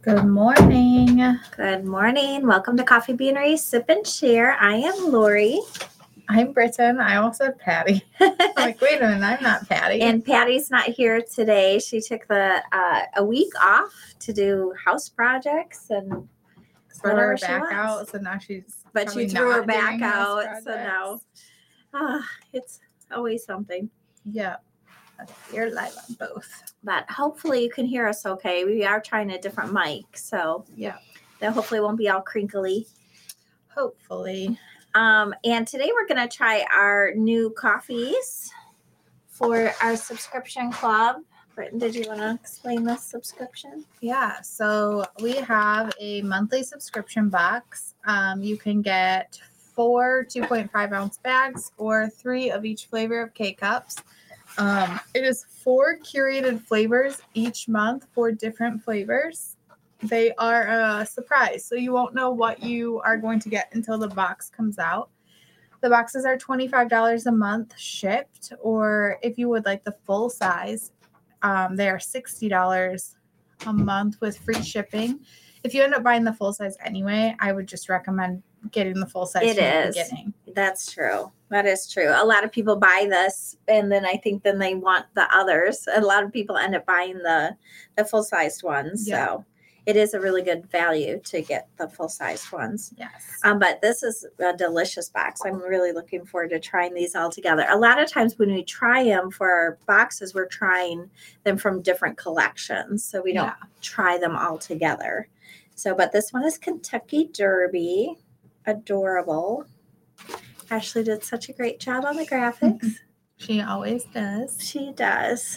Good morning. Good morning. Welcome to Coffee Beanery Sip and Share. I am Lori. I'm Britton. I almost said Patty. I'm like, wait a minute, I'm not Patty. And Patty's not here today. She took a week off to do house projects and spread her back out, so now she's. But she threw her back out, so now it's always something. Yeah, you're live on both. But hopefully you can hear us okay. We are trying a different mic, so yeah, that hopefully won't be all crinkly. Hopefully. And today we're going to try our new coffees for our subscription club. Britton, did you want to explain this subscription? Yeah, so we have a monthly subscription box. You can get 4 2.5 ounce bags or 3 of each flavor of K-Cups. It is 4 curated flavors each month, 4 different flavors. They are a surprise, so you won't know what you are going to get until the box comes out. The boxes are $25 a month shipped, or if you would like the full size, they are $60 a month with free shipping. If you end up buying the full size anyway, I would just recommend getting the full size from the beginning. That's true. That is true. A lot of people buy this, and then I think then they want the others. A lot of people end up buying the full sized ones. Yeah. So it is a really good value to get the full sized ones. Yes. But this is a delicious box. I'm really looking forward to trying these all together. A lot of times when we try them for our boxes, we're trying them from different collections. So we don't try them all together. So, but this one is Kentucky Derby. Adorable. Ashley did such a great job on the graphics. She always does. She does.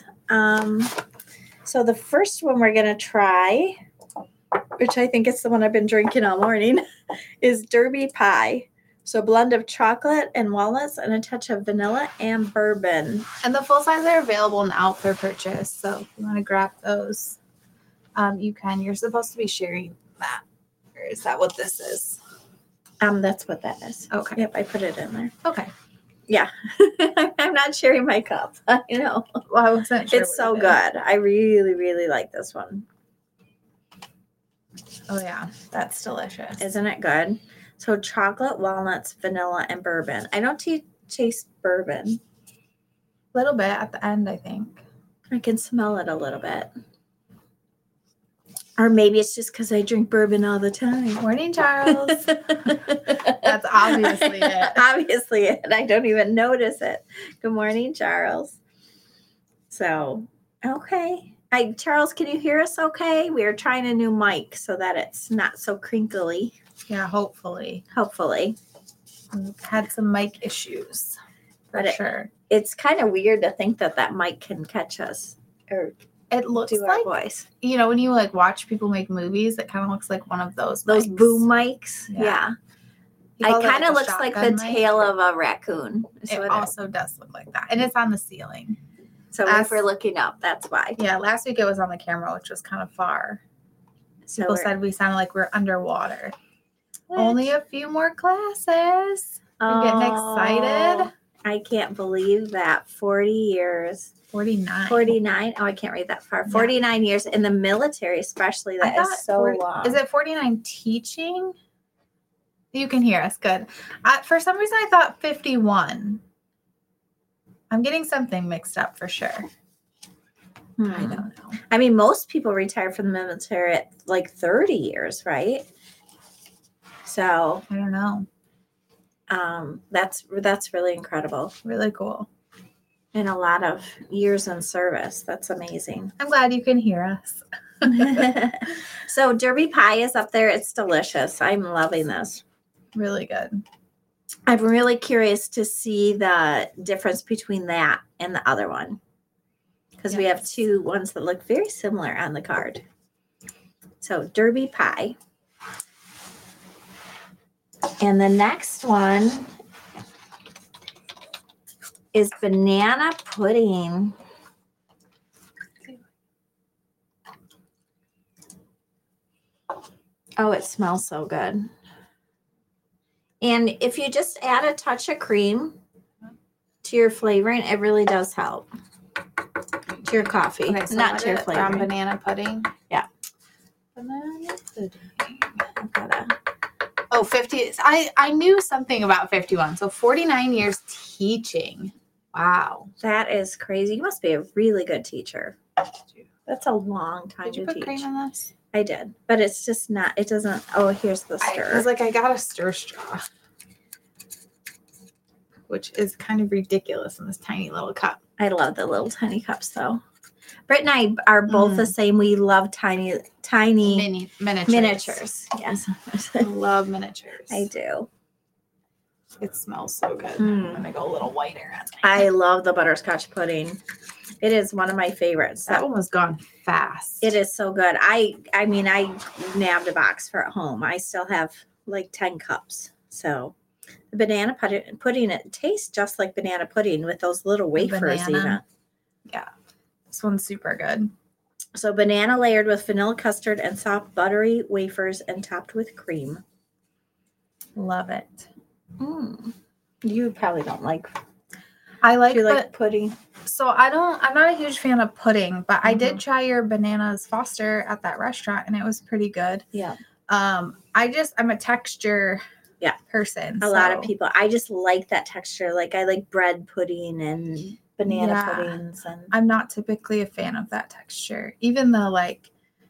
So the first one we're going to try, which I think is the one I've been drinking all morning, is Derby Pie. So a blend of chocolate and walnuts and a touch of vanilla and bourbon. And the full size are available now for purchase. So if you want to grab those, you can. You're supposed to be sharing that. Or is that what this is? That's what that is. Okay. Yep, I put it in there. Okay. Yeah. I'm not sharing my cup. I know. Well, I wasn't sure. It's so good. I really, really like this one. Oh, yeah. That's delicious. Isn't it good? So chocolate, walnuts, vanilla, and bourbon. I don't taste bourbon. A little bit at the end, I think. I can smell it a little bit. Or maybe it's just because I drink bourbon all the time. Morning, Charles. That's obviously it. Obviously it. I don't even notice it. Good morning, Charles. So, okay. Charles, can you hear us okay? We are trying a new mic so that it's not so crinkly. Yeah, hopefully. We've had some mic issues. For sure. It's kind of weird to think that mic can catch us. Or it looks do like, our voice. You know, when you watch people make movies, it kind of looks like one of those mics. Boom mics. Yeah. It kind of looks like the tail of a raccoon. It also does look like that. And it's on the ceiling. So if we're looking up, that's why. Yeah, last week it was on the camera, which was kind of far. So people said we sounded like we're underwater. Only a few more classes. We're getting excited. I can't believe that. 40 years. 49. 49. Oh, I can't read that far. 49 years in the military, especially. That is so long. Is it 49 teaching? You can hear us. Good. For some reason, I thought 51. I'm getting something mixed up for sure. I don't know. I mean, most people retire from the military at 30 years, right? So I don't know. That's really incredible. Really cool. And a lot of years in service. That's amazing. I'm glad you can hear us. So Derby Pie is up there. It's delicious. I'm loving this. Really good. I'm really curious to see the difference between that and the other one. Because we have two ones that look very similar on the card. So Derby Pie. And the next one is banana pudding. Oh, it smells so good. And if you just add a touch of cream to your flavoring, it really does help. To your coffee, Okay, so not to your flavoring. Banana pudding. Yeah. Banana pudding. I've gotta. Oh, 50. I knew something about 51. So 49 years teaching. Wow. That is crazy. You must be a really good teacher. That's a long time Did you to put cream teach. in this? I did, but it's just not. It doesn't. Oh, here's the stir. I was like, I got a stir straw, which is kind of ridiculous in this tiny little cup. I love the little tiny cups, though. Britt and I are both the same. We love tiny miniatures. Yes, I love miniatures. I do. It smells so good. I'm gonna go a little whiter. I love the butterscotch pudding. It is one of my favorites. That one was gone fast. It is so good. I mean, I nabbed a box for at home. I still have like 10 cups. So the banana pudding, it tastes just like banana pudding with those little wafers even. Yeah. This one's super good. So banana layered with vanilla custard and soft buttery wafers and topped with cream. Love it. You probably don't like. I like. Do you like pudding? So I'm not a huge fan of pudding, but I did try your Bananas Foster at that restaurant, and it was pretty good. Yeah. I'm a texture person. A lot of people. I just like that texture. Like I like bread pudding and banana puddings, and I'm not typically a fan of that texture. Even the like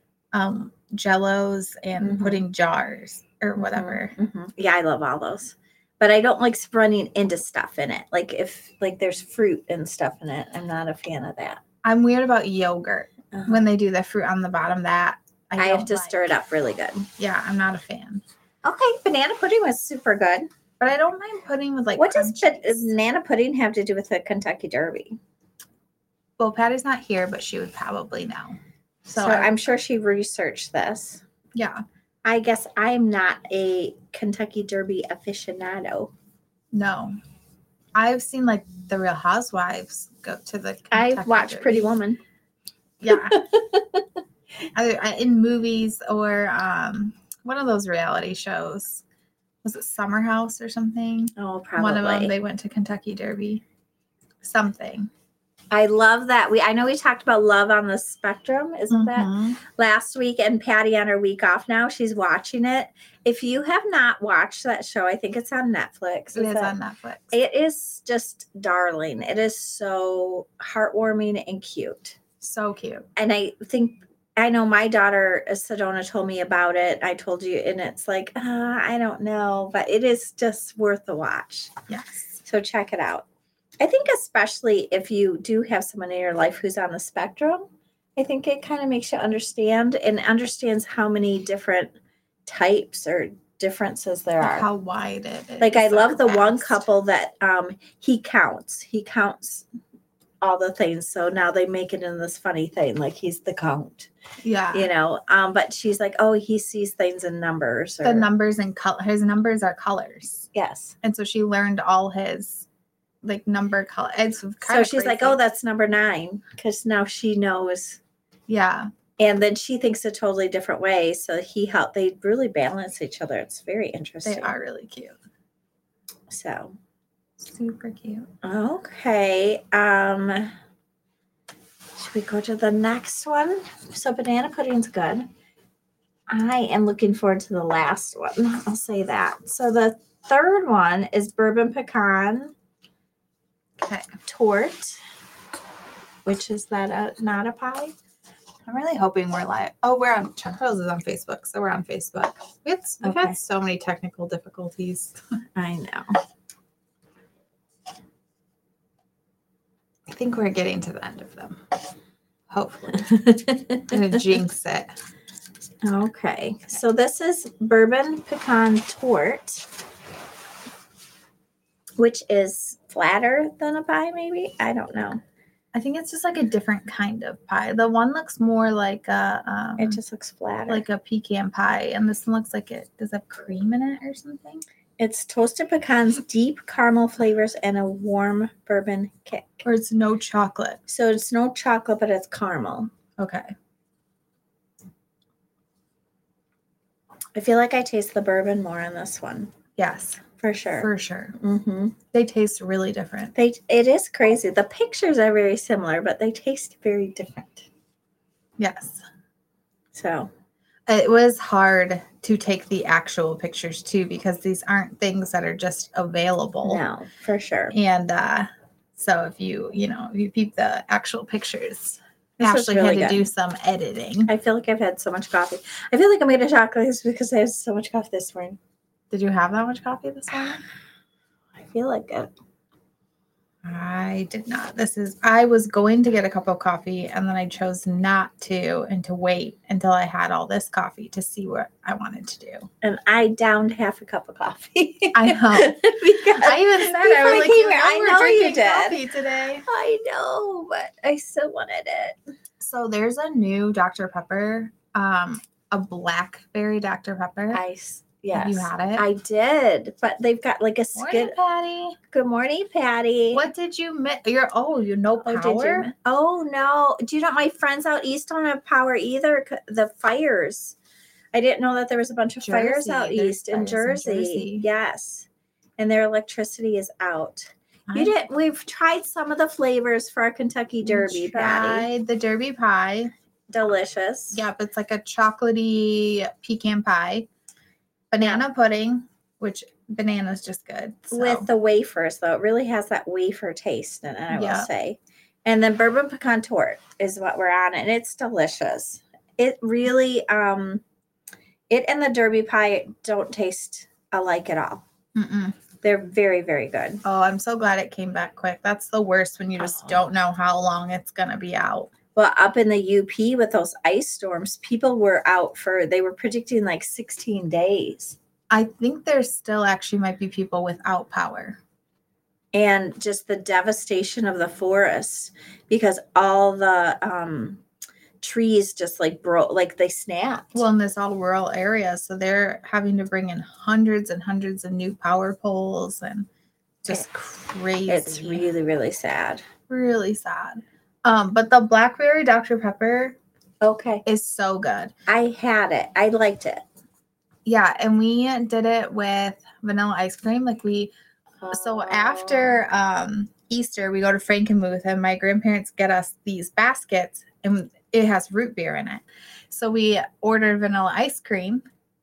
Jellos and pudding jars or whatever. Yeah, I love all those. But I don't like running into stuff in it. Like if like there's fruit and stuff in it, I'm not a fan of that. I'm weird about yogurt when they do the fruit on the bottom. That I have to stir it up really good. Yeah, I'm not a fan. Okay, banana pudding was super good. But I don't mind pudding with like. What does banana pudding have to do with the Kentucky Derby? Well, Patty's not here, but she would probably know. So I'm sure she researched this. Yeah. I guess I'm not a Kentucky Derby aficionado. No. I've seen like the Real Housewives go to the Kentucky I've watched Derby. Pretty Woman. Yeah. Either in movies or one of those reality shows. Was it Summer House or something? Oh, probably. One of them, they went to Kentucky Derby. Something. I love that. I know we talked about Love on the Spectrum, isn't that last week? And Patty on her week off now, she's watching it. If you have not watched that show, I think it's on Netflix. It is on Netflix. It is just darling. It is so heartwarming and cute. So cute. And I know my daughter Sedona told me about it. I told you, and it's like, I don't know, but it is just worth the watch. Yes. So check it out. I think especially if you do have someone in your life who's on the spectrum, I think it kind of makes you understands how many different types or differences there are. How wide it is. Like I love the one couple that he counts all the things. So now they make it in this funny thing, like he's the count. Yeah. You know, but she's like, oh, he sees things in numbers. The numbers and color. His numbers are colors. Yes. And so she learned all his like number color. It's so she's crazy. like, oh, that's number 9 because now she knows. Yeah. And then she thinks a totally different way. So they really balance each other. It's very interesting. They are really cute. So super cute. Okay. Should we go to the next one? So banana pudding's good. I am looking forward to the last one. I'll say that. So the third one is bourbon pecan tort, which is that not a pie? I'm really hoping we're live. Oh, we're on Charles is on Facebook, so we're on Facebook. We've had so many technical difficulties. I know. I think we're getting to the end of them. Hopefully. I'm gonna jinx it. Okay. So this is bourbon pecan tort, which is flatter than a pie, maybe? I don't know. I think it's just like a different kind of pie. The one looks more like a it just looks flatter. Like a pecan pie. And this one looks like it does have cream in it or something. It's toasted pecans, deep caramel flavors, and a warm bourbon kick. Or it's no chocolate. So it's no chocolate, but it's caramel. Okay. I feel like I taste the bourbon more on this one. Yes. For sure. For sure. Mm-hmm. They taste really different. It is crazy. The pictures are very similar, but they taste very different. Yes. So. It was hard to take the actual pictures too, because these aren't things that are just available. No, for sure. And so if you peep the actual pictures, This was Ashley really had to good. do some editing. I feel like I've had so much coffee. I feel like I'm going to talk like this because I have so much coffee this morning. Did you have that much coffee this morning? I feel like it. I did not. I was going to get a cup of coffee and then I chose not to and to wait until I had all this coffee to see what I wanted to do. And I downed half a cup of coffee. I know. Because I even said, I was like, came you here, know I we're know you drinking did. coffee today. I know, but I still wanted it. So there's a new Dr. Pepper, a blackberry Dr. Pepper. Yes. Have you had it? I did, but they've got like a Morning, skid. Patty. Good morning, Patty. What did you miss? You know Oh, power? Oh, no. Do you know my friends out east don't have power either? The fires. I didn't know that there was a bunch of fires out There's east in fires in Jersey. Jersey. Yes. And their electricity is out. We've tried some of the flavors for our Kentucky Derby, Patty. Tried the Derby pie. Delicious. Yep, it's like a chocolatey pecan pie. Banana pudding, which banana's just good. So. With the wafers, though. It really has that wafer taste in it, I will Yep. say. And then bourbon pecan torte is what we're on, and it's delicious. It really, it and the Derby pie don't taste alike at all. Mm-mm. They're very, very good. Oh, I'm so glad it came back quick. That's the worst when you just don't know how long it's going to be out. Well, up in the UP with those ice storms, people were out they were predicting like 16 days. I think there still actually might be people without power. And just the devastation of the forests because all the trees just like broke, like they snapped. Well, in this all rural area, so they're having to bring in hundreds and hundreds of new power poles and just crazy. It's really, really sad. Really sad. But the blackberry Dr. Pepper is so good. I had it. I liked it. Yeah, and we did it with vanilla ice cream. So after Easter, we go to Frankenmuth and my grandparents get us these baskets and it has root beer in it. So we ordered vanilla ice cream,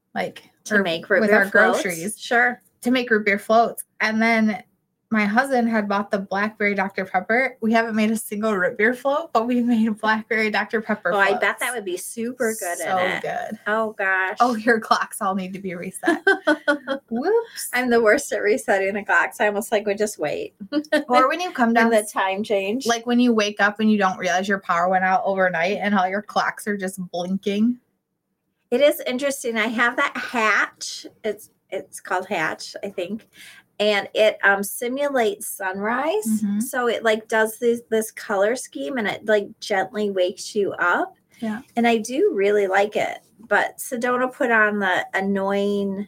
to make root with beer our floats. groceries. Sure. To make root beer floats. And then my husband had bought the blackberry Dr. Pepper. We haven't made a single root beer float, but we made a blackberry Dr. Pepper float. I bet that would be super good in it. So good. Oh, gosh. Oh, your clocks all need to be reset. Whoops. I'm the worst at resetting the clocks. I almost would just wait. Or when you come down the time change. Like when you wake up and you don't realize your power went out overnight and all your clocks are just blinking. It is interesting. I have that Hatch. It's called Hatch, I think. And it simulates sunrise. Mm-hmm. So it does this color scheme and it gently wakes you up. Yeah. And I do really like it. But Sedona put on the annoying,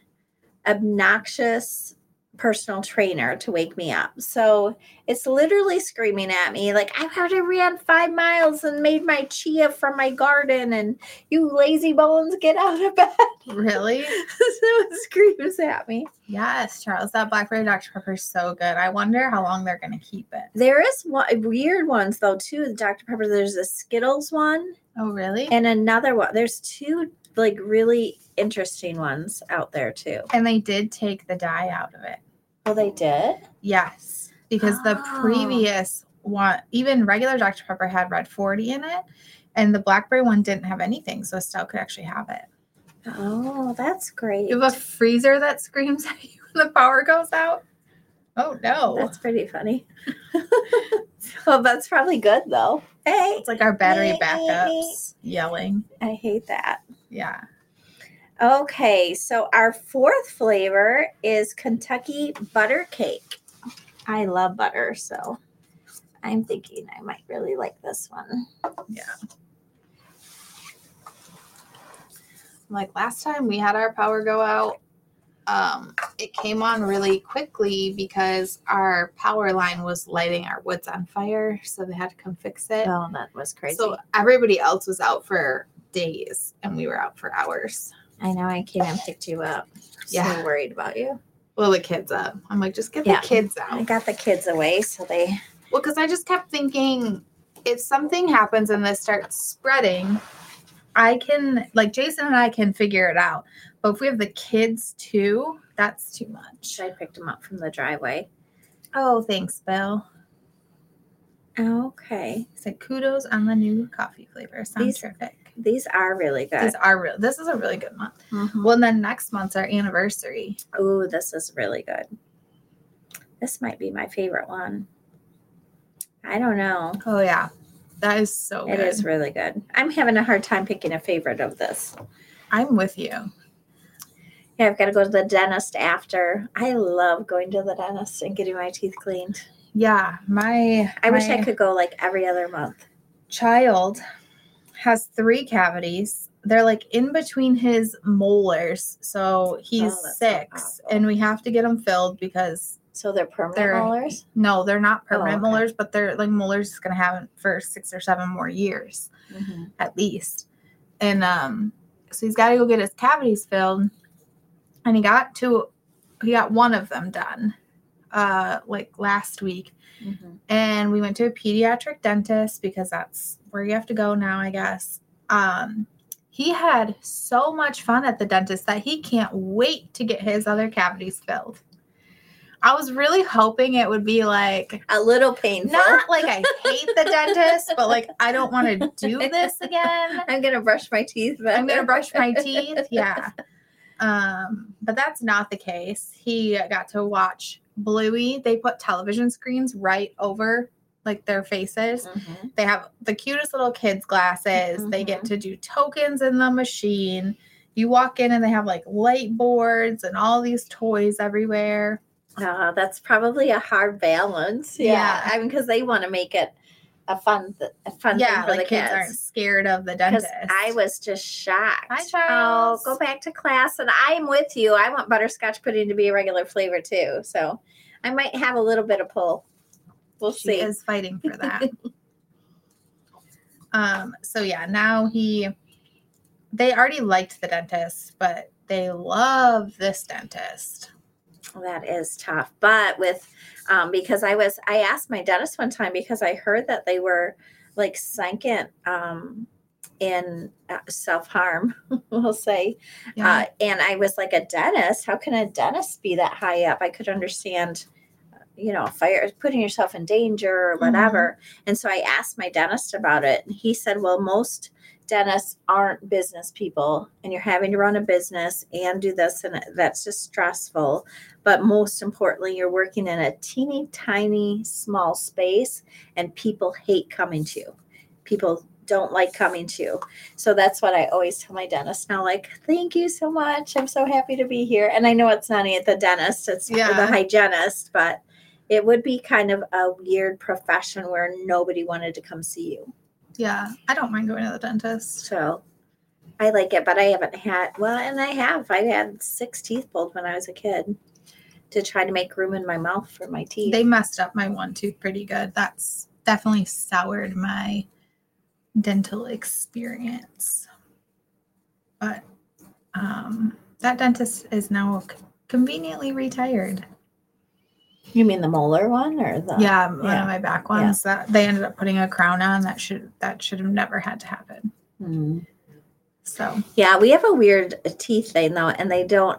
obnoxious personal trainer to wake me up. So it's literally screaming at me I've already ran 5 miles and made my chia from my garden and you lazy bones, get out of bed. Really? So it screams at me. Yes, Charles, that blackberry Dr. Pepper is so good. I wonder how long they're going to keep it. There is weird ones though too. Dr. Pepper, there's a Skittles one. Oh, really? And another one. There's 2 really interesting ones out there too. And they did take the dye out of it. Oh, they did? Yes, because the previous one, even regular Dr. Pepper had red 40 in it, and the blackberry one didn't have anything, so Estelle could actually have it. Oh, that's great. You have a freezer that screams at you when the power goes out? Oh, no. That's pretty funny. Well, that's probably good, though. Hey. It's like our battery backups yelling. I hate that. Yeah. Okay, so our 4th flavor is Kentucky Butter Cake. I love butter, so I'm thinking I might really like this one. Yeah. Last time we had our power go out, it came on really quickly because our power line was lighting our woods on fire, so they had to come fix it. Oh, that was crazy. So everybody else was out for days, and we were out for hours. I know. I came and picked you up. Yeah. So worried about you. Well, the kids up. I'm just get the kids out. I got the kids away, so they... Well, because I just kept thinking, if something happens and this starts spreading, I can, like, Jason and I can figure it out. But if we have the kids too, that's too much. I picked them up from the driveway. Oh, thanks, Bill. Okay. He said kudos on the new coffee flavor. Sounds terrific. These are really good. These are real. This is a really good month. Mm-hmm. Well, and then next month's our anniversary. Oh, this is really good. This might be my favorite one. I don't know. Oh, yeah. That is so good. It is really good. I'm having a hard time picking a favorite of this. I'm with you. Yeah, I've got to go to the dentist after. I love going to the dentist and getting my teeth cleaned. Yeah. I wish I could go like every other month. Child has 3 cavities. They're like in between his molars. So he's 6 and we have to get them filled because. So they're permanent molars? No, they're not permanent molars, but they're like molars is going to have it for 6 or 7 more years at least. And so he's got to go get his cavities filled. And he got one of them done like last week. And we went to a pediatric dentist because that's where you have to go now, I guess. He had so much fun at the dentist that he can't wait to get his other cavities filled. I was really hoping it would be like a little painful. Not like I hate the dentist, but like I don't want to do this again. I'm going to brush my teeth. I'm going to brush my teeth. Yeah. But that's not the case. He got to watch Bluey. They put television screens right over like their faces. They have the cutest little kids glasses. They get to do tokens in the machine. You walk in and they have like light boards and all these toys everywhere. That's probably a hard balance. Yeah. I mean, because they want to make it a fun thing for like the kids aren't scared of the dentist. I was just shocked. Hi, Charles. Oh, go back to class, and I'm with you. I want butterscotch pudding to be a regular flavor too, so I might have a little bit of pull. We'll see. She is fighting for that. So yeah, now they already liked the dentist, but they love this dentist. That is tough. But with, because I asked my dentist one time because I heard that they were like second in self-harm, we'll say. Yeah. And I was like, a dentist? How can a dentist be that high up? I could understand, fire, putting yourself in danger or whatever. And so I asked my dentist about it. And he said, well, most dentists aren't business people, and you're having to run a business and do this, and that's just stressful. But most importantly, you're working in a teeny tiny small space, and people hate coming to you. People don't like coming to you. So that's what I always tell my dentist now, like, thank you so much. I'm so happy to be here. And I know it's not at the dentist, it's the hygienist, but it would be kind of a weird profession where nobody wanted to come see you. Yeah, I don't mind going to the dentist. So I like it, but I haven't had, I had 6 teeth pulled when I was a kid to try to make room in my mouth for my teeth. They messed up my one tooth pretty good. That's definitely soured my dental experience. But that dentist is now conveniently retired. You mean the molar one or the? Yeah, one of my back ones that they ended up putting a crown on. That should have never had to happen. So yeah, we have a weird teeth thing though, and they don't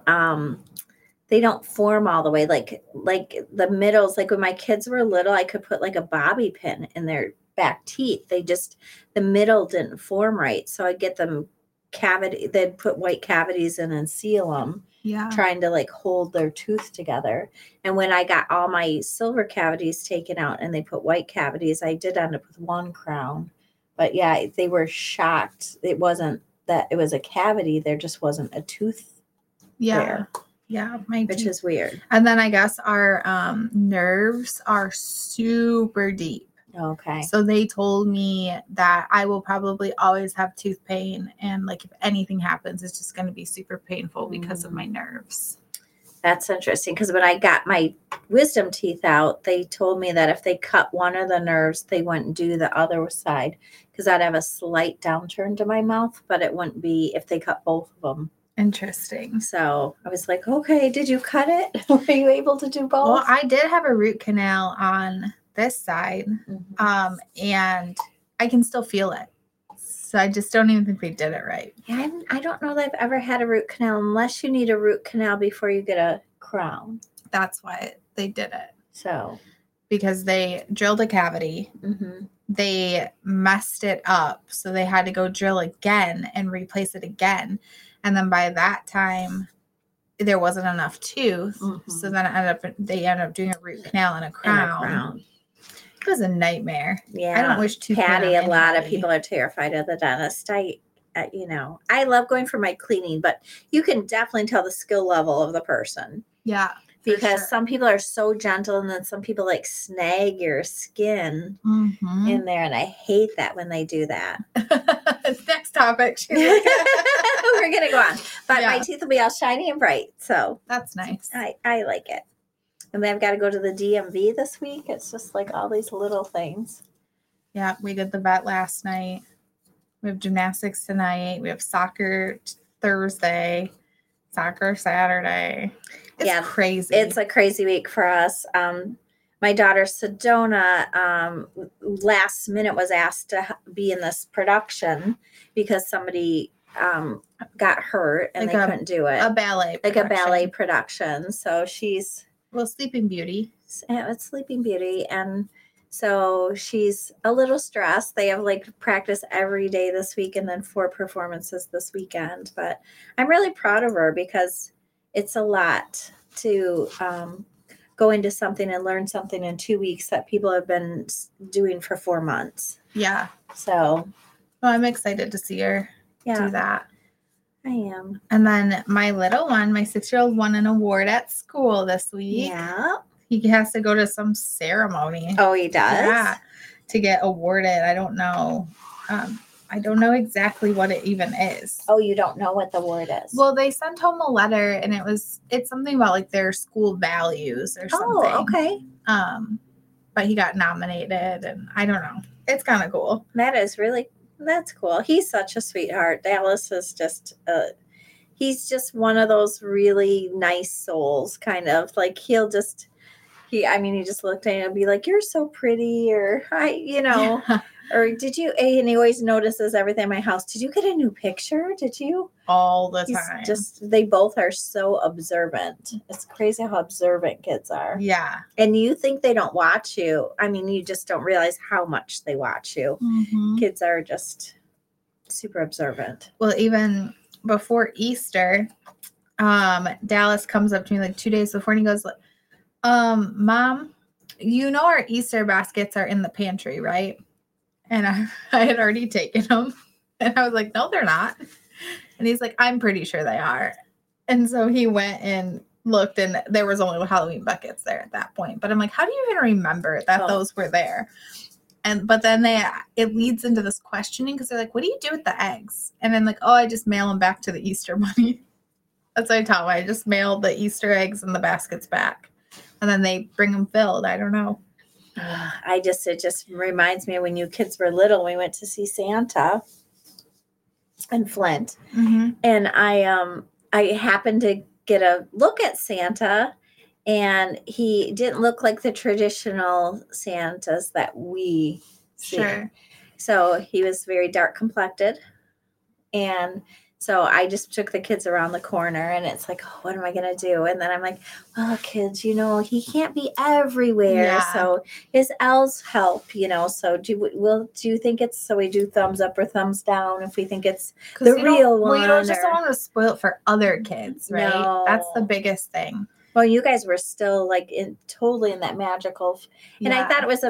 form all the way. Like the middles, like when my kids were little, I could put like a bobby pin in their back teeth. The middle didn't form right, so I'd get them cavity. They'd put white cavities in and seal them. Yeah. Trying to like hold their tooth together. And when I got all my silver cavities taken out and they put white cavities, I did end up with one crown. But yeah, they were shocked. It wasn't that it was a cavity. There just wasn't a tooth there. Yeah. Which is weird. And then I guess our nerves are super deep. Okay. So they told me that I will probably always have tooth pain. And like if anything happens, it's just going to be super painful because of my nerves. That's interesting. Because when I got my wisdom teeth out, they told me that if they cut one of the nerves, they wouldn't do the other side. Because I'd have a slight downturn to my mouth, but it wouldn't be if they cut both of them. Interesting. So I was like, okay, did you cut it? Were you able to do both? Well, I did have a root canal on this side, and I can still feel it. So I just don't even think they did it right. Yeah, I don't know that I've ever had a root canal unless you need a root canal before you get a crown. That's why they did it. So, Because they drilled a cavity. They messed it up. So they had to go drill again and replace it again. And then by that time, there wasn't enough tooth. So then they ended up doing a root canal and a crown. It was a nightmare. Yeah. I don't wish tooth Patty, pain on a lot of anybody. people are terrified of the dentist. I love going for my cleaning, but you can definitely tell the skill level of the person. Yeah. Because some people are so gentle and then some people like snag your skin in there. And I hate that when they do that. Next topic. We're going to go on. But my teeth will be all shiny and bright. So that's nice. I like it. And then I've got to go to the DMV this week. It's just like all these little things. Yeah, we did the vet last night. We have gymnastics tonight. We have soccer Thursday, soccer Saturday. It's crazy. It's a crazy week for us. My daughter Sedona last minute was asked to be in this production because somebody got hurt and they couldn't do it. A ballet production. Like a ballet production. So she's... Well, Sleeping Beauty. It's Sleeping Beauty. And so she's a little stressed. They have like practice every day this week and then 4 performances this weekend. But I'm really proud of her because it's a lot to go into something and learn something in 2 weeks that people have been doing for 4 months. Yeah. So I'm excited to see her do that. I am. And then my little one, my 6-year-old, won an award at school this week. Yeah. He has to go to some ceremony. Oh, he does? Yeah. To get awarded. I don't know. I don't know exactly what it even is. Oh, you don't know what the award is? Well, they sent home a letter and it's something about like their school values or something. Oh, okay. But he got nominated and I don't know. It's kind of cool. That's cool. He's such a sweetheart. Dallas is he's just one of those really nice souls, kind of like he just looked at me and be like, "You're so pretty," or or did you? And he always notices everything in my house. Did you get a new picture? Did you? All the time. They both are so observant. It's crazy how observant kids are. Yeah. And you think they don't watch you. I mean, you just don't realize how much they watch you. Kids are just super observant. Well, even before Easter, Dallas comes up to me like 2 days before and he goes, Mom, our Easter baskets are in the pantry, right? And I had already taken them. And I was like, no, they're not. And he's like, I'm pretty sure they are. And so he went and looked and there was only Halloween buckets there at that point. But I'm like, how do you even remember that those were there? But then it leads into this questioning because they're like, what do you do with the eggs? And then like, I just mail them back to the Easter Bunny. That's what I tell them. I just mail the Easter eggs and the baskets back. And then they bring them filled. I don't know. It just reminds me of when you kids were little, we went to see Santa in Flint. And I happened to get a look at Santa and he didn't look like the traditional Santas that we see. Sure. So he was very dark complected. And so I just took the kids around the corner and it's like, what am I going to do? And then I'm like, well, kids, he can't be everywhere. Yeah. So his elves help, so do you think it's, so we do thumbs up or thumbs down if we think it's the real one? Well, you don't just want to spoil it for other kids, right? No. That's the biggest thing. Well, you guys were still like totally in that magical, and I thought it was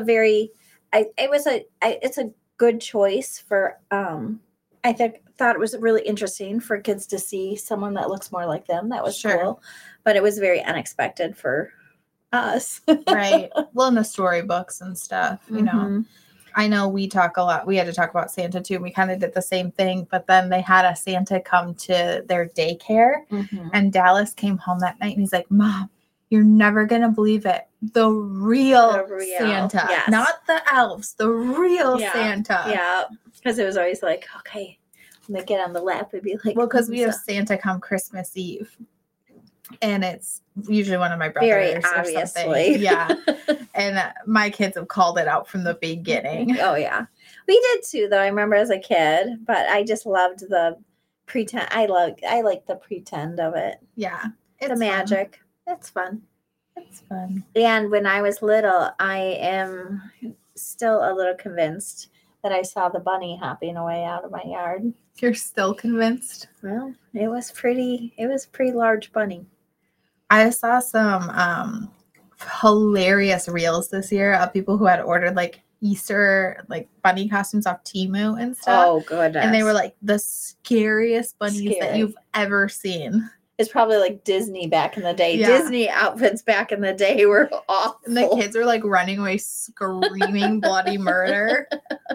it's a good choice for, thought it was really interesting for kids to see someone that looks more like them. That was cool, but it was very unexpected for us. Right. Well, in the storybooks and stuff, I know we talk a lot. We had to talk about Santa too. We kind of did the same thing, but then they had a Santa come to their daycare and Dallas came home that night and he's like, Mom, you're never going to believe it. The real Santa, not the elves, the real Santa. Yeah. Because it was always like, okay. And they get on the lap, it'd be like, well, because we have Santa come Christmas Eve, and it's usually one of my brothers. Very or obviously, something. Yeah. And my kids have called it out from the beginning. Oh yeah. We did too, though. I remember as a kid, but I just loved the pretend. I like the pretend of it. Yeah. The magic. It's fun. It's fun. And when I was little, I am still a little convinced that I saw the bunny hopping away out of my yard. You're still convinced? Well, it was pretty large bunny. I saw some hilarious reels this year of people who had ordered like Easter like bunny costumes off Temu and stuff. Oh, goodness. And they were like the scariest bunnies that you've ever seen. It's probably like Disney back in the day. Yeah. Disney outfits back in the day were awful. And the kids were like running away screaming bloody murder.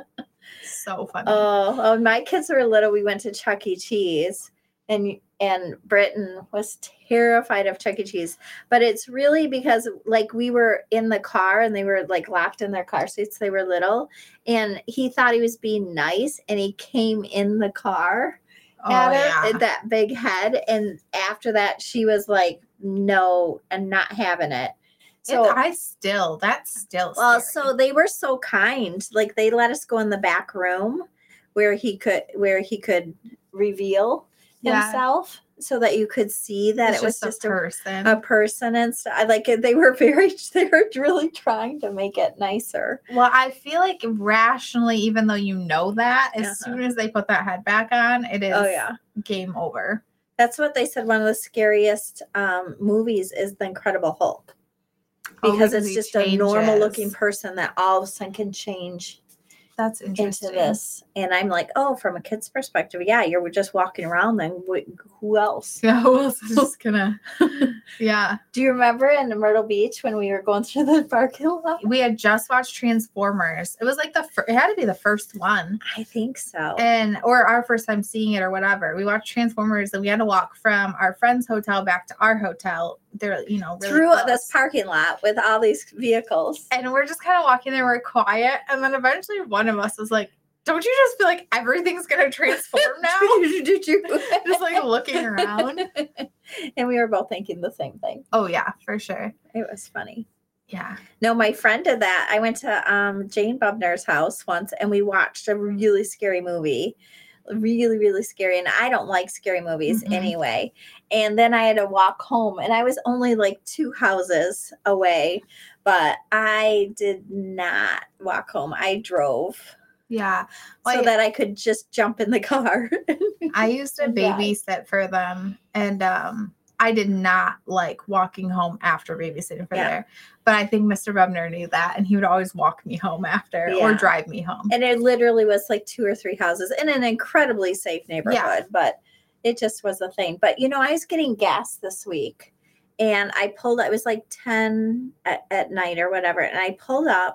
So funny. Oh, when my kids were little, we went to Chuck E. Cheese, and Britton was terrified of Chuck E. Cheese. But it's really because like we were in the car and they were like locked in their car seats. They were little, and he thought he was being nice, and he came in the car at her, that big head. And after that, she was like, no, and not having it. So that's still well, scary. so they were so kind. Like they let us go in the back room where he could reveal himself so that you could see that it was just a person and stuff. Like they were really trying to make it nicer. Well, I feel like rationally, even though you know that, as soon as they put that head back on, it is game over. That's what they said. One of the scariest movies is The Incredible Hulk. Because it's just a normal looking person that all of a sudden can change That's interesting. into this. And I'm like, oh, from a kid's perspective, yeah, you're just walking around then. Who else? Yeah, who else is just gonna yeah. Do you remember in Myrtle Beach when we were going through the parking lot? We had just watched Transformers. It was like it had to be the first one. I think so. Or our first time seeing it or whatever. We watched Transformers and we had to walk from our friend's hotel back to our hotel. They're, really through close. This parking lot with all these vehicles. And we're just kind of walking there, we're quiet. And then eventually one of us was like, don't you just feel like everything's going to transform now? Did you? Just like looking around. And we were both thinking the same thing. Oh, yeah, for sure. It was funny. Yeah. No, my friend did that. I went to Jane Bubner's house once and we watched a really scary movie. Really, really scary. And I don't like scary movies anyway. And then I had to walk home and I was only like 2 houses away, but I did not walk home. I drove. Yeah. So that I could just jump in the car. I used to babysit for them and I did not like walking home after babysitting for there. But I think Mr. Bubner knew that and he would always walk me home after or drive me home. And it literally was like 2 or 3 houses in an incredibly safe neighborhood, but it just was a thing. But I was getting gas this week and I pulled up, it was like 10 at night or whatever. And I pulled up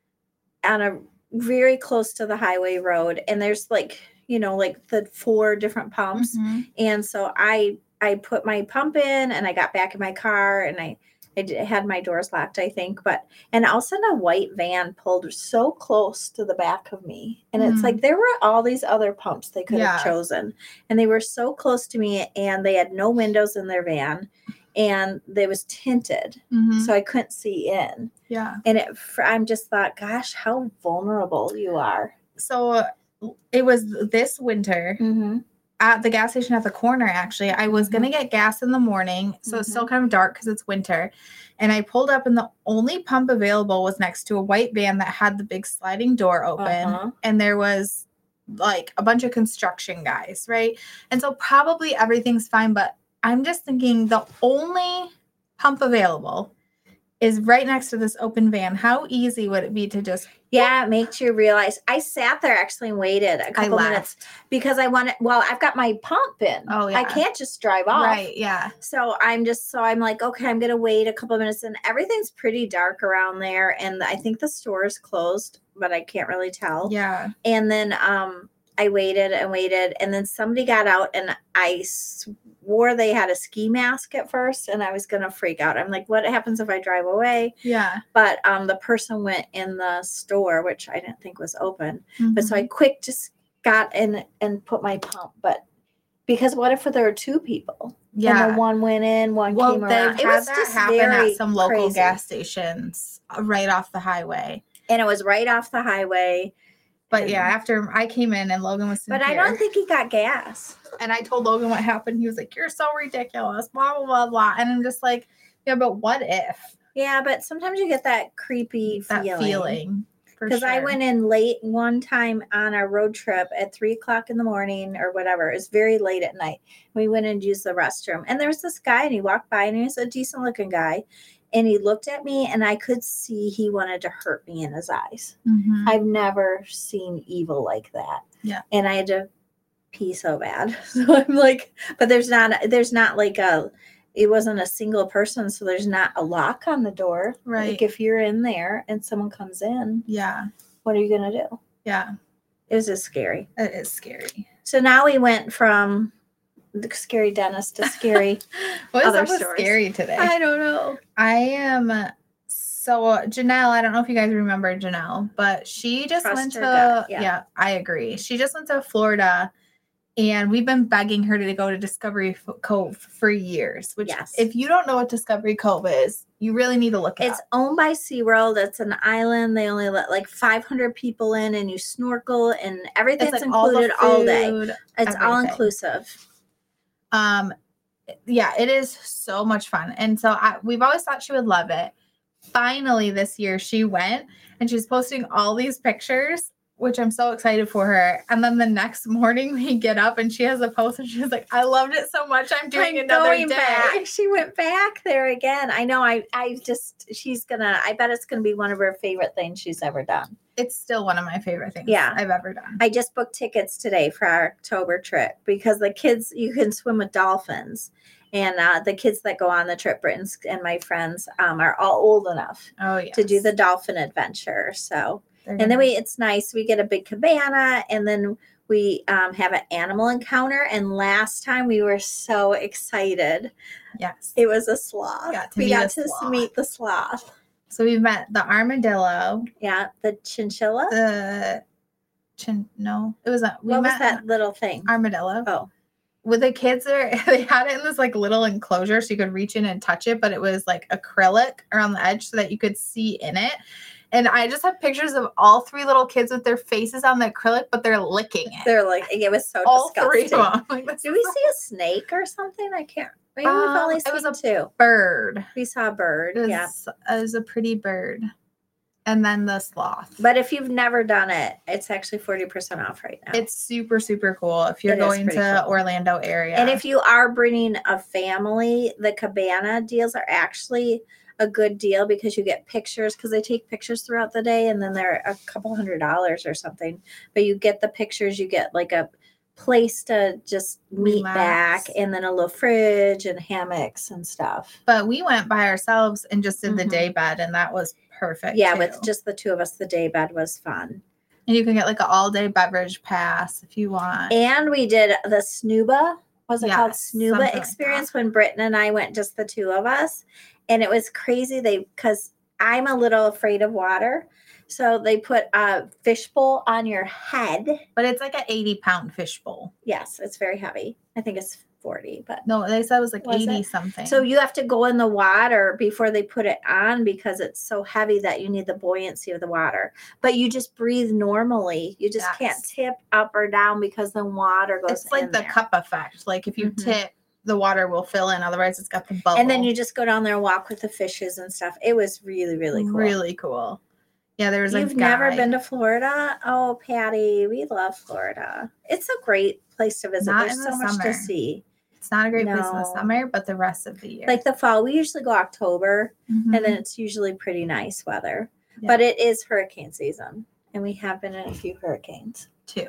on a very close to the highway road and there's like the 4 different pumps. And so I put my pump in and I got back in my car and I had my doors locked, I think, and all of a sudden a white van pulled so close to the back of me. And it's like, there were all these other pumps they could have chosen and they were so close to me and they had no windows in their van and they was tinted. So I couldn't see in. Yeah. And I'm just thought, gosh, how vulnerable you are. So it was this winter at the gas station at the corner, actually. I was going to get gas in the morning. So it's still kind of dark because it's winter. And I pulled up and the only pump available was next to a white van that had the big sliding door open. And there was like a bunch of construction guys, right? And so probably everything's fine. But I'm just thinking the only pump available is right next to this open van. How easy would it be to just... Yeah, it makes you realize. I sat there actually and waited a couple minutes because I wanted, I've got my pump in. Oh, yeah. I can't just drive off. Right, yeah. So I'm like, okay, I'm going to wait a couple of minutes and everything's pretty dark around there. And I think the store is closed, but I can't really tell. Yeah. And then I waited and waited and then somebody got out and I swore they had a ski mask at first and I was going to freak out. I'm like, what happens if I drive away? Yeah. But the person went in the store, which I didn't think was open. But so I just got in and put my pump. But because what if there were 2 people? Yeah. And the one went in, one came around. It was just happen at some local gas stations right off the highway. And it was right off the highway. But yeah, after I came in and Logan was But I don't think he got gas. And I told Logan what happened. He was like, "You're so ridiculous, blah, blah, blah, blah." And I'm just like, yeah, but what if? Yeah, but sometimes you get that creepy feeling. Because I went in late one time on our road trip at 3:00 in the morning or whatever. It was very late at night. We went and used the restroom. And there was this guy, and he walked by, and he was a decent looking guy. And he looked at me, and I could see he wanted to hurt me in his eyes. Mm-hmm. I've never seen evil like that. Yeah. And I had to pee so bad. So I'm like, but there's not like it wasn't a single person, so there's not a lock on the door. Right. Like if you're in there and someone comes in, yeah, what are you gonna do? Yeah. It was just scary. It is scary. So now we went from the scary dentist to scary what is other up with stores. Scary today? I don't know. I am so Janelle, I don't know if you guys remember Janelle, but she just went to yeah, I agree. She just went to Florida. And we've been begging her to go to Discovery Cove for years, which if you don't know what Discovery Cove is, you really need to look it up. It's owned by SeaWorld. It's an island. They only let like 500 people in, and you snorkel, and everything's like included all day. It's everything. All inclusive. Yeah, it is so much fun. And so we've always thought she would love it. Finally, this year she went, and she's posting all these pictures, which I'm so excited for her. And then the next morning we get up and she has a post and she's like, "I loved it so much. I'm doing another day." Back. She went back there again. I know. I bet it's gonna be one of her favorite things she's ever done. It's still one of my favorite things I've ever done. I just booked tickets today for our October trip because the kids, you can swim with dolphins. And the kids that go on the trip, Britton's and my friends, are all old enough to do the dolphin adventure. So and then it's nice. We get a big cabana, and then we have an animal encounter. And last time we were so excited. Yes. It was a sloth. We got to meet the sloth. So we met the armadillo. Yeah. The chinchilla. It was what was that little thing? Armadillo. Oh. With the kids there, they had it in this like little enclosure so you could reach in and touch it, but it was like acrylic around the edge so that you could see in it. And I just have pictures of all three little kids with their faces on the acrylic, but they're licking it. They're like, it was so all disgusting. Three of them. Like, did we see a snake or something? I can't. Maybe we've only seen two. Bird. We saw a bird. It was a pretty bird. And then the sloth. But if you've never done it, it's actually 40% off right now. It's super, super cool if you're going to Orlando area. And if you are bringing a family, the cabana deals are actually a good deal because you get pictures, because they take pictures throughout the day, and then they're a couple $100 or something. But you get the pictures, you get like a place to just meet back, and then a little fridge and hammocks and stuff. But we went by ourselves and just did the day bed, and that was perfect. Yeah, with just the two of us, the day bed was fun. And you can get like an all-day beverage pass if you want. And we did the Snuba. Was it called Snuba experience when Britton and I went, just the two of us? And it was crazy. Because I'm a little afraid of water. So they put a fishbowl on your head. But it's like an 80-pound fishbowl. Yes, it's very heavy. I think it's 40, but no, they said it was like 80 something. So you have to go in the water before they put it on because it's so heavy that you need the buoyancy of the water. But you just breathe normally. You just can't tip up or down because the water goes. It's like the cup effect. Like if you tip, the water will fill in. Otherwise, it's got the bubble. And then you just go down there and walk with the fishes and stuff. It was really, really cool. Really cool. Yeah, there was You've never been to Florida? Oh, Patty, we love Florida. It's a great place to visit. There's so much to see. It's not a great place in the summer, but the rest of the year. Like the fall, we usually go October, and then it's usually pretty nice weather. Yeah. But it is hurricane season, and we have been in a few hurricanes.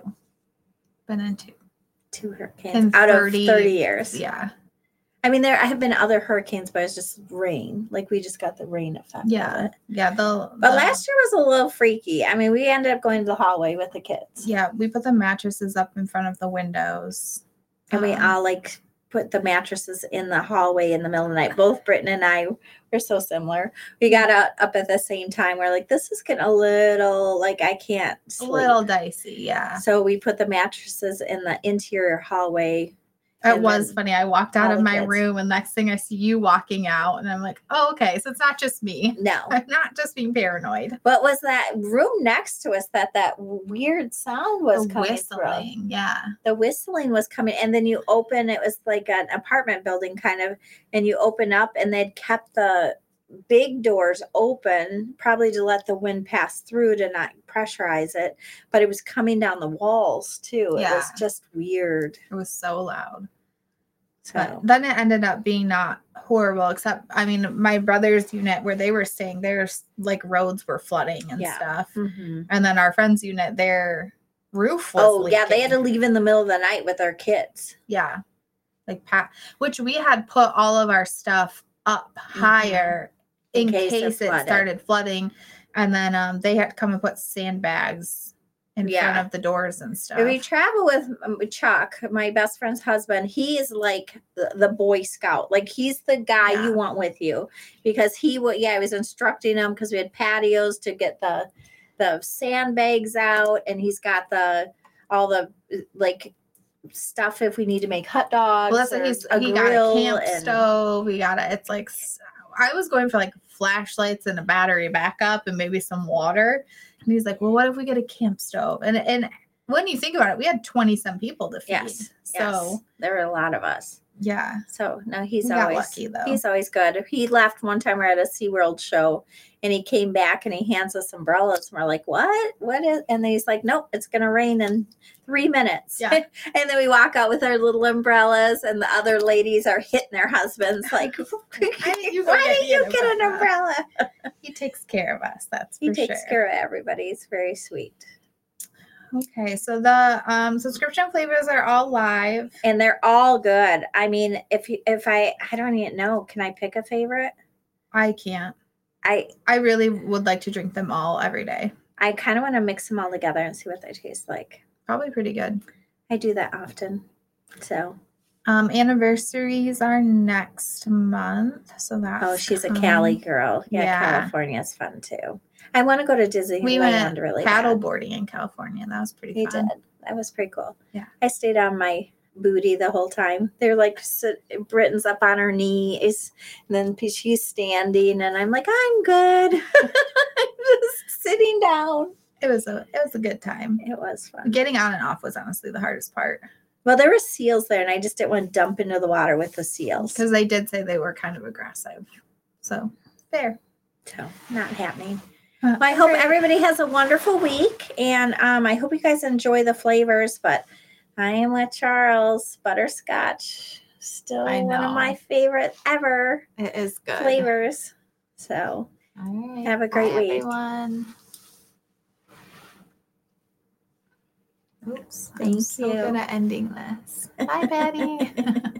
Been in two. Two hurricanes out of 30 years. Yeah. I mean, there have been other hurricanes, but it's just rain. Like we just got the rain effect. Yeah. Of it. Yeah. But last year was a little freaky. I mean, we ended up going to the hallway with the kids. Yeah. We put the mattresses up in front of the windows. And we all put the mattresses in the hallway in the middle of the night. Both Britton and I were so similar. We got up at the same time. We're like, this is getting a little, I can't sleep. A little dicey, yeah. So we put the mattresses in the interior hallway It And was then funny. I walked out all of the my kids. room, and next thing I see you walking out, and I'm like, oh, okay. So it's not just me. No. I'm not just being paranoid. What was that room next to us that weird sound was The coming whistling. through? Yeah. The whistling was coming, and then you open, it was like an apartment building kind of, and you open up, and they'd kept the big doors open, probably to let the wind pass through to not pressurize it, but it was coming down the walls too. It was Yeah. just weird. It was so loud. So But then it ended up being not horrible, except, I mean, my brother's unit where they were staying, there's like roads were flooding and Yeah. stuff. mhm. And then our friend's unit, their roof was Oh yeah, they had to leaking. leave in the middle of the night with their kids. Yeah. Like which we had put all of our stuff up higher in case it flooded. started flooding. And then they had to come and put sandbags in front Yeah. of the doors and stuff. If you travel with Chuck, my best friend's husband, he is like the Boy Scout. Like he's the guy Yeah. you want with you, because he was instructing them, because we had patios to get the sandbags out, and he's got all the like stuff if we need to make hot dogs. Well, that's what he got a camp stove. It's like, I was going for like flashlights and a battery backup and maybe some water. And he's like, well, what if we get a camp stove? And when you think about it, we had 20 some people to feed. Yes. So there were a lot of us. yeah. So no, he's We got always lucky, though. He's always good. He left one time, we're at a SeaWorld show, and he came back and he hands us umbrellas. And we're like, what? What is? And then he's like, nope, it's gonna rain in 3 minutes. Yeah. And then we walk out with our little umbrellas, and the other ladies are hitting their husbands like, why did you get an umbrella? He takes care of us. That's He for takes sure. care of everybody. He's very sweet. Okay, so the subscription flavors are all live. And they're all good. I mean, if I don't even know, can I pick a favorite? I can't. I really would like to drink them all every day. I kind of want to mix them all together and see what they taste like. Probably pretty good. I do that often. So anniversaries are next month. So that's she's a Cali girl. Yeah, California is fun too. I want to go to Disneyland. We went really paddle bad. boarding in California. That was pretty We fun. did. That was pretty cool. Yeah. I stayed on my booty the whole time. They're like, Britton's up on her knees, and then she's standing, and I'm like, I'm good. I'm just sitting down. It was a good time. It was fun. Getting on and off was honestly the hardest part. Well, there were seals there, and I just didn't want to dump into the water with the seals. Because they did say they were kind of aggressive. So, fair. So, not happening. Well, I hope everybody has a wonderful week, and I hope you guys enjoy the flavors, but I am with Charles. Butterscotch, still one of my favorite ever It is good. flavors. So, all right. Have a great week. Everyone. Oops. Thank I'm so you. good at ending this. Bye, Patty.